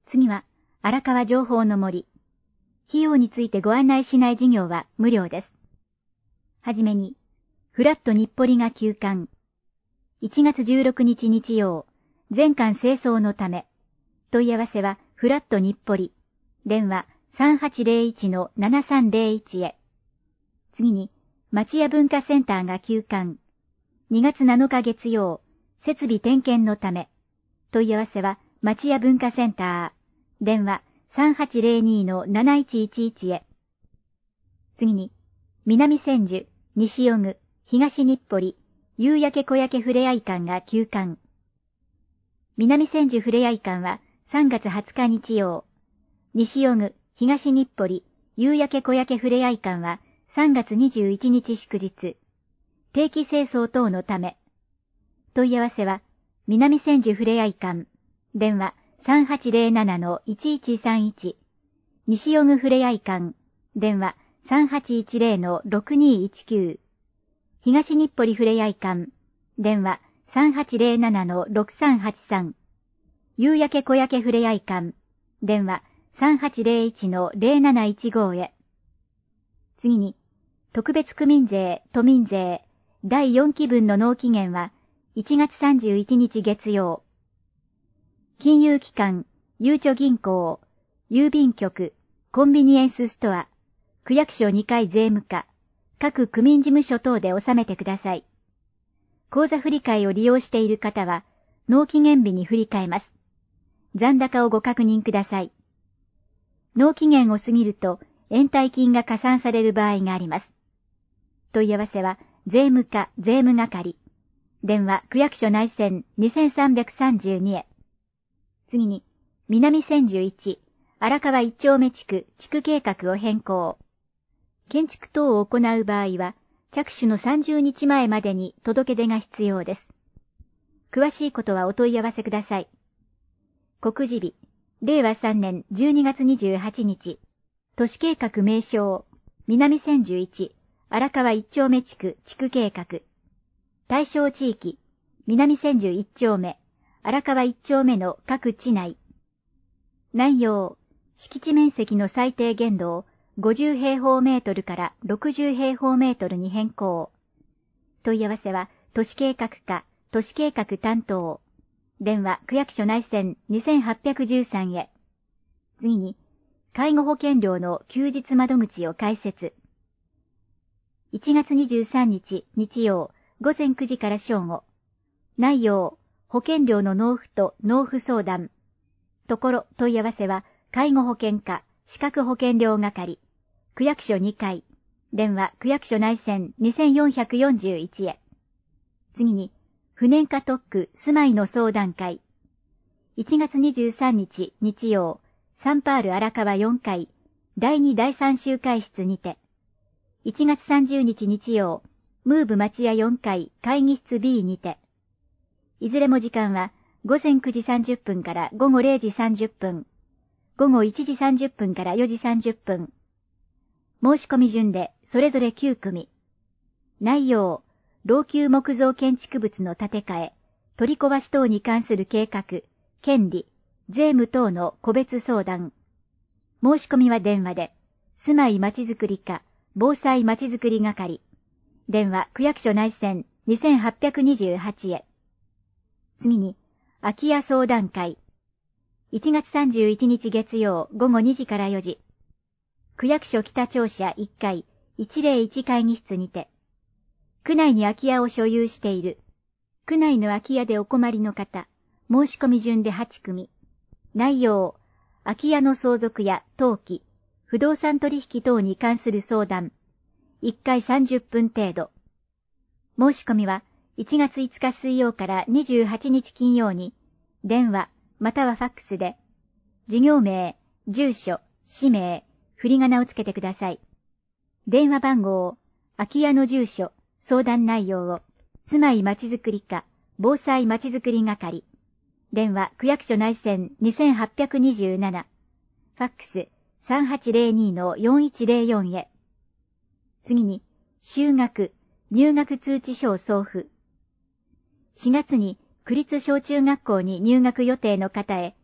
次は、荒川情報の森。費用についてご案内しない事業は無料です。はじめに、フラット日暮里が休館。1月16日日曜、全館清掃のため。問い合わせは、フラット日暮里。電話3801-7301へ。次に、町屋文化センターが休館。2月7日月曜、設備点検のため。問い合わせは、町屋文化センター。電話3802-7111へ。次に、南千住、西尾久、東日暮里、夕焼け小焼けふれあい館が休館。南千住ふれあい館は3月20日日曜。西尾久、東日暮里、夕焼け小焼けふれあい館は3月21日祝日。定期清掃等のため。問い合わせは、南千住ふれあい館。電話3807-1131。西尾久ふれあい館。電話3810-6219。東日暮里ふれあい館。電話3807-6383。夕焼け小焼けふれあい館。電話3801-0715へ。次に、特別区民税、都民税、第4期分の納期限は1月31日月曜。金融機関、ゆうちょ銀行、郵便局、コンビニエンスストア、区役所2階税務課、各区民事務所等で納めてください。口座振替を利用している方は、納期限日に振り替えます。残高をご確認ください。納期限を過ぎると、延滞金が加算される場合があります。問い合わせは、税務課、税務係。電話、区役所内線2332へ。次に、南千住1、荒川1丁目地区計画を変更。建築等を行う場合は、着手の30日前までに届け出が必要です。詳しいことはお問い合わせください。告示日、令和3年12月28日。都市計画名称、南千住1、荒川1丁目地区計画。対象地域、南千住1丁目、荒川1丁目の各地内。内容、敷地面積の最低限度を50平方メートルから60平方メートルに変更。問い合わせは、都市計画課、都市計画担当。電話、区役所内線2813へ。次に、介護保険料の休日窓口を開設。1月23日日曜午前9時から正午。内容、保険料の納付と納付相談。ところ、問い合わせは、介護保険課、資格保険料係。区役所2階。電話、区役所内線2441へ。次に、不燃化特区住まいの相談会。1月23日日曜、サンパール荒川4階、第2第3集会室にて。1月30日日曜、ムーブ町屋4階会議室 B にて。いずれも時間は午前9時30分から午後0時30分、午後1時30分から4時30分。申し込み順でそれぞれ9組。内容、老朽木造建築物の建て替え、取り壊し等に関する計画、権利、税務等の個別相談。申し込みは電話で、住まいまちづくり課、防災まちづくり係。電話、区役所内線2828へ。次に、空き家相談会。1月31日月曜午後2時から4時。区役所北庁舎1階101会議室にて。区内に空き家を所有している。区内の空き家でお困りの方、申し込み順で8組。内容、空き家の相続や登記、不動産取引等に関する相談。1回30分程度。申し込みは1月5日水曜から28日金曜に、電話またはファックスで、事業名、住所、氏名、振り仮名をつけてください。電話番号、空き家の住所、相談内容を、住まいまちづくり課、防災まちづくり係。電話、区役所内線2827。ファックス、3802-4104へ。次に、就学、入学通知書を送付。4月に区立小中学校に入学予定の方へ、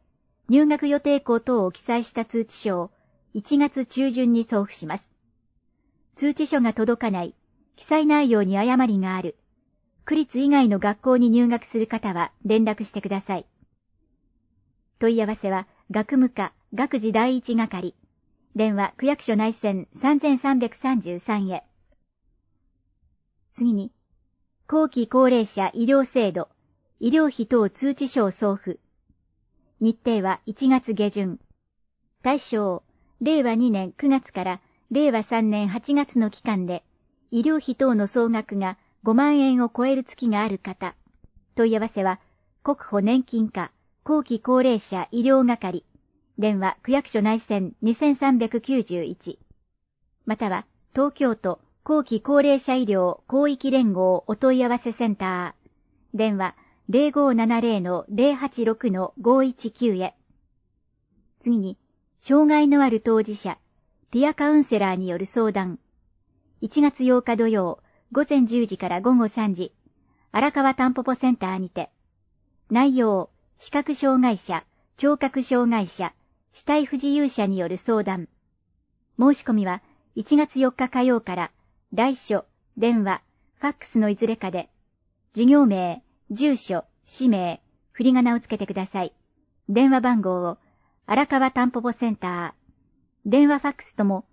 入学予定校等を記載した通知書を1月中旬に送付します。通知書が届かない、記載内容に誤りがある、区立以外の学校に入学する方は連絡してください。問い合わせは、学務課、学事第一係。電話、区役所内線3333へ。次に、後期高齢者医療制度、医療費等通知書を送付。日程は1月下旬。対象、令和2年9月から令和3年8月の期間で、医療費等の総額が5万円を超える月がある方。問い合わせは、国保年金課、後期高齢者医療係。電話、区役所内線2391。または、東京都後期高齢者医療広域連合お問い合わせセンター。電話、0570-086-519へ。次に、障害のある当事者、ピアカウンセラーによる相談。1月8日土曜、午前10時から午後3時、荒川たんぽぽセンターにて。内容、視覚障害者、聴覚障害者、肢体不自由者による相談。申し込みは1月4日火曜から来所、電話、ファックスのいずれかで、事業名、住所、氏名、振り仮名をつけてください。電話番号を荒川たんぽぽセンター。電話ファックスとも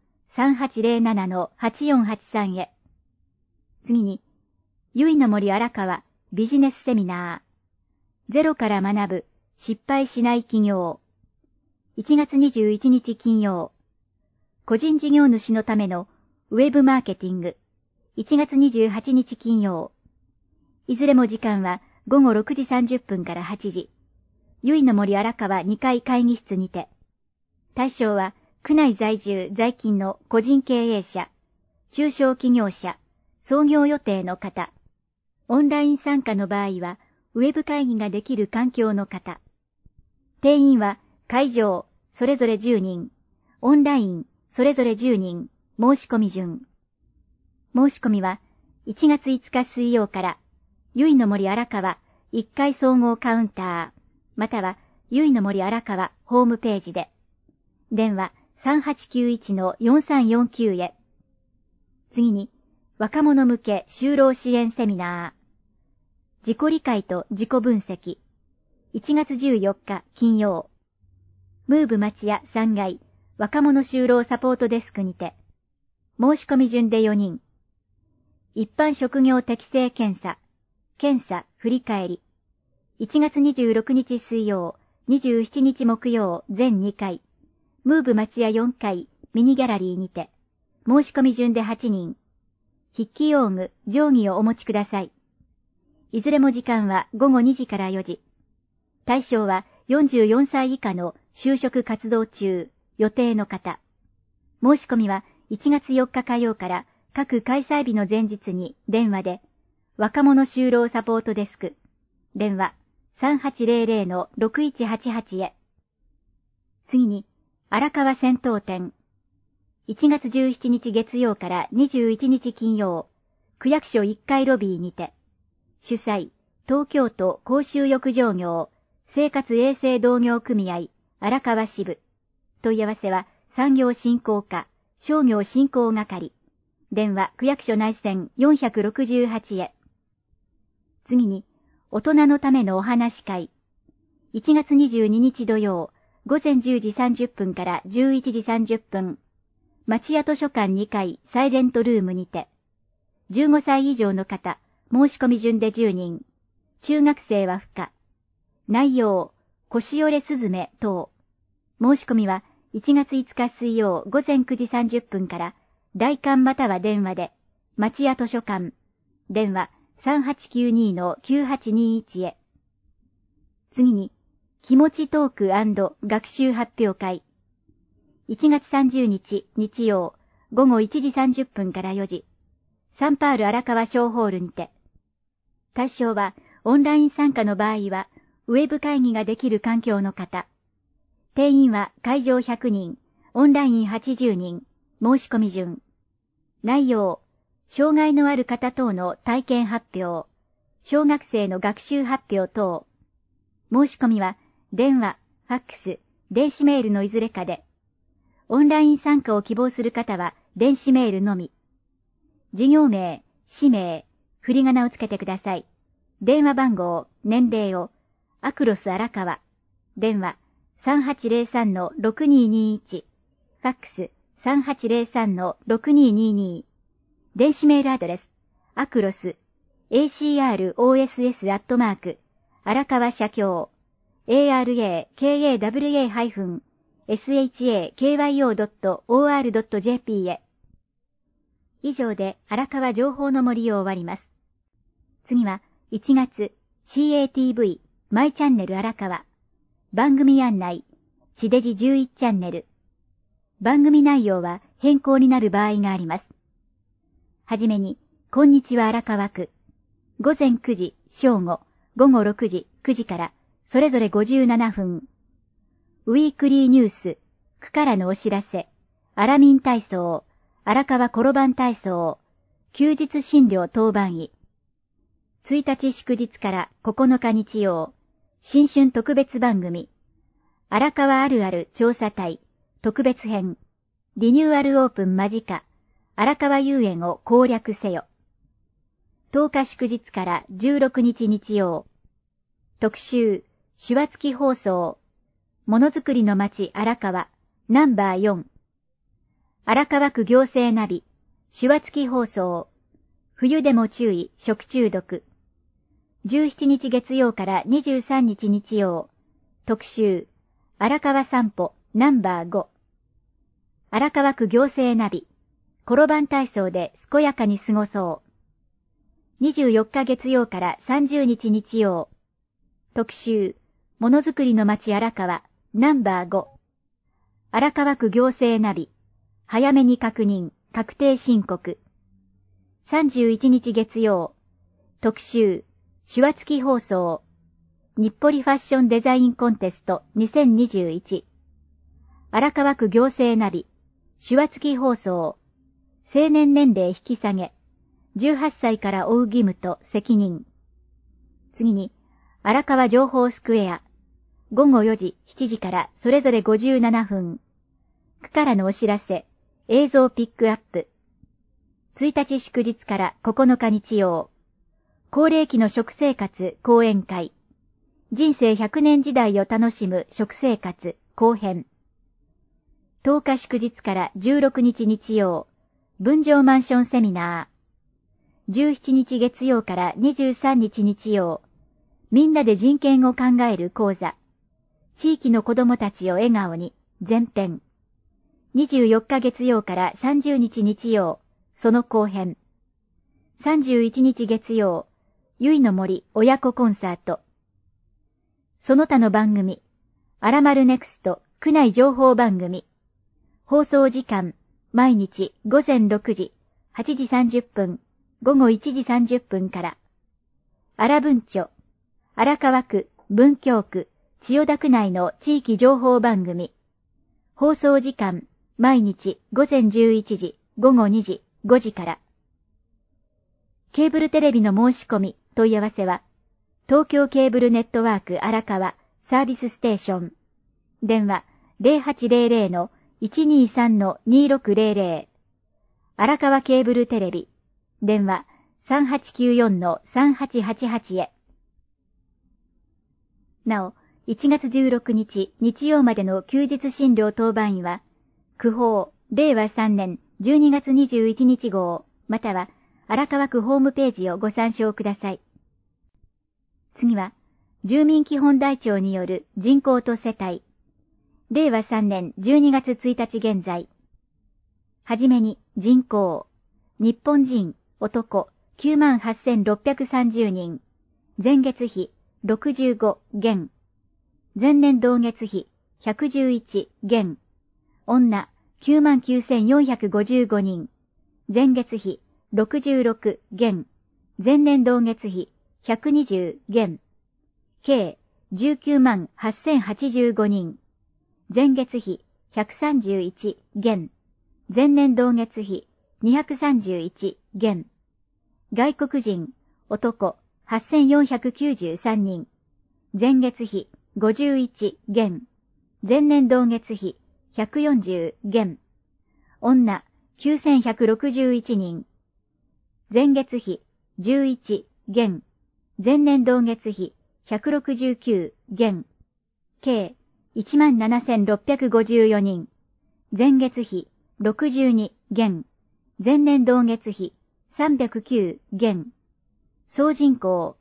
3807-8483 へ。次に、ゆいの森荒川ビジネスセミナー。ゼロから学ぶ失敗しない企業。1月21日金曜。個人事業主のためのウェブマーケティング。1月28日金曜。いずれも時間は午後6時30分から8時。ゆいの森荒川2階会議室にて。対象は区内在住在勤の個人経営者、中小企業者、創業予定の方。オンライン参加の場合はウェブ会議ができる環境の方。定員は会場、それぞれ10人、オンライン、それぞれ10人、申し込み順。申し込みは、1月5日水曜から、ゆいの森荒川1階総合カウンター、または、ゆいの森荒川ホームページで。電話 3891-4349 へ。次に、若者向け就労支援セミナー。自己理解と自己分析。1月14日金曜。ムーブ町屋3階若者就労サポートデスクにて。申し込み順で4人。一般職業適正検査振り返り。1月26日水曜、27日木曜全2回。ムーブ町屋4階ミニギャラリーにて。申し込み順で8人。筆記用具、定規をお持ちください。いずれも時間は午後2時から4時。対象は44歳以下の就職活動中、予定の方。申し込みは1月4日火曜から各開催日の前日に電話で、若者就労サポートデスク、電話 3800-6188 へ。次に、荒川戦闘展。1月17日月曜から21日金曜、区役所1階ロビーにて。主催、東京都公衆浴場業、生活衛生同業組合、荒川支部。問い合わせは、産業振興課、商業振興係。電話、区役所内線468へ。次に、大人のためのお話会。1月22日土曜、午前10時30分から11時30分。町屋図書館2階サイレントルームにて。15歳以上の方、申し込み順で10人。中学生は不可。内容、腰折れすずめ等。申し込みは1月5日水曜午前9時30分から代官または電話で、町屋図書館。電話 3892-9821 へ。次に、気持ちトーク&学習発表会。1月30日日曜午後1時30分から4時。サンパール荒川小ホールにて。対象は、オンライン参加の場合は、ウェブ会議ができる環境の方。定員は会場100人、オンライン80人、申し込み順。内容、障害のある方等の体験発表、小学生の学習発表等。申し込みは、電話、ファックス、 電子メールのいずれかで。オンライン参加を希望する方は電子メールのみ。事業名、氏名、振り仮名をつけてください。電話番号、年齢を、アクロス荒川。電話、3803-6221。ファックス、3803-6222。電子メールアドレス、アクロス、across@ 荒川社協、arakawa-shakyo.or.jp へ。以上で荒川情報の森を終わります。次は1月 CATV マイチャンネル荒川。番組案内、地デジ11チャンネル。番組内容は変更になる場合があります。はじめに、こんにちは荒川区。午前9時、正午、午後6時、9時から、それぞれ57分。ウィークリーニュース、区からのお知らせ、アラミン体操、荒川転ばん体操、休日診療当番医。1日祝日から9日日曜、新春特別番組、荒川あるある調査隊、特別編、リニューアルオープン間近、荒川遊園を攻略せよ。10日祝日から16日日曜、特集、手話付き放送、ものづくりの街荒川、ナンバー4。荒川区行政ナビ、手話付き放送、冬でも注意、食中毒。17日月曜から23日日曜、特集、荒川散歩、ナンバー5。荒川区行政ナビ、転ばん体操で健やかに過ごそう。24日月曜から30日日曜、特集、ものづくりの街荒川、ナンバー5。荒川区行政ナビ、早めに確認、確定申告。31日月曜、特集、手話付き放送、日暮里ファッションデザインコンテスト2021。荒川区行政ナビ、手話付き放送、成年年齢引き下げ、18歳から負う義務と責任。次に、荒川情報スクエア、午後4時、7時からそれぞれ57分。区からのお知らせ、映像ピックアップ。1日祝日から9日日曜。高齢期の食生活講演会。人生100年時代を楽しむ食生活後編。10日祝日から16日日曜。分譲マンションセミナー。17日月曜から23日日曜。みんなで人権を考える講座。地域の子どもたちを笑顔に、前編。24日月曜から30日日曜。その後編。31日月曜。ゆいの森親子コンサート。その他の番組。あらまるネクスト区内情報番組。放送時間。毎日午前6時、8時30分、午後1時30分から。荒文町。荒川区、文京区、千代田区内の地域情報番組。放送時間。毎日午前11時、午後2時、5時から。ケーブルテレビの申し込み、問い合わせは、東京ケーブルネットワーク荒川サービスステーション。電話 0800-123-2600。荒川ケーブルテレビ。電話 3894-3888 へ。なお、1月16日日曜までの休日診療当番医は、区法、令和3年12月21日号、または荒川区ホームページをご参照ください。次は、住民基本台帳による人口と世帯。令和3年12月1日現在。はじめに、人口。日本人、男、98,630人。前月比、65、減。前年同月比、111、減。女、99,455人。前月比、66、減。前年同月比、120、減。計、198,085人。前月比、131、減。前年同月比、231、減。外国人、男、8,493人。前月比、51、減。 前年同月比140減。女9161人。前月比11減。前年同月比169減。計17,654人。前月比62減。前年同月比309減。総人口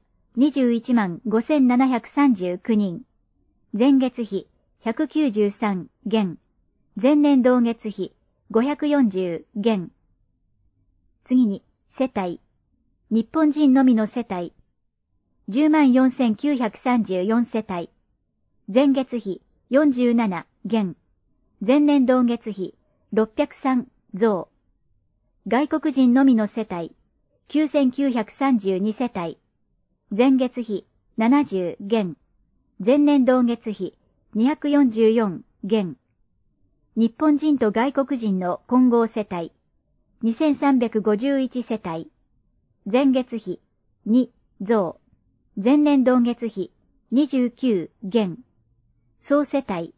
215,739人。前月比193減。前年同月比540減。次に、世帯。日本人のみの世帯。104,934世帯。前月比47減。前年同月比603増。外国人のみの世帯。9,932世帯。前月比70減。前年同月比244減。日本人と外国人の混合世帯。2,351世帯。前月比2増。前年同月比29減。総世帯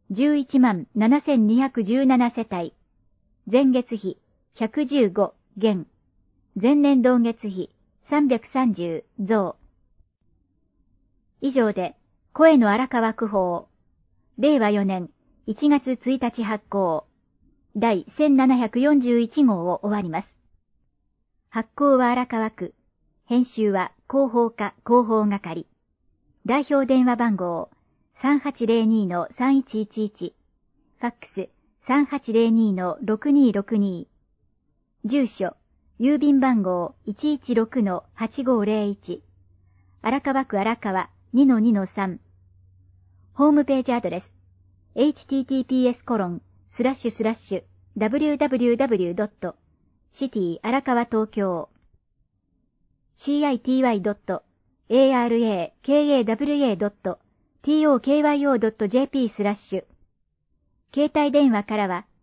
117,217世帯。前月比115減。前年同月比330増。以上で、声の荒川区法、令和4年1月1日発行、第1741号を終わります。発行は荒川区、編集は広報課広報係。代表電話番号3802-3111、ファックス3802-6262。住所、郵便番号 116-8501。荒川区荒川 2-2-3。ホームページアドレス https://www.city 荒川東京 city.arakawa.tokyo.jp 携帯電話からは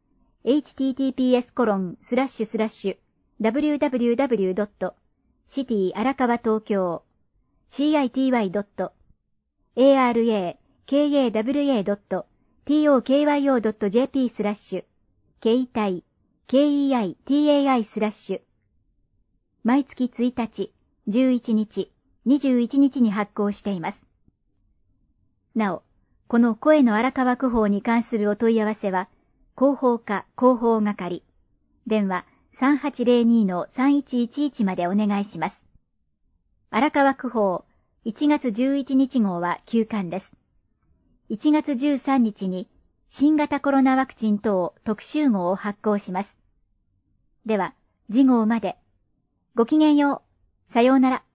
https://www.city 荒川東京 city.arakawa.tokyo.jp 携帯 KEITAI/ 毎月1日、11日、21日に発行しています。なお、この声の荒川区法に関するお問い合わせは、広報課広報係、電話 3802-3111 までお願いします。荒川区法1月11日号は休刊です。1月13日に新型コロナワクチン等特集号を発行します。では、次号まで。ごきげんよう。さようなら。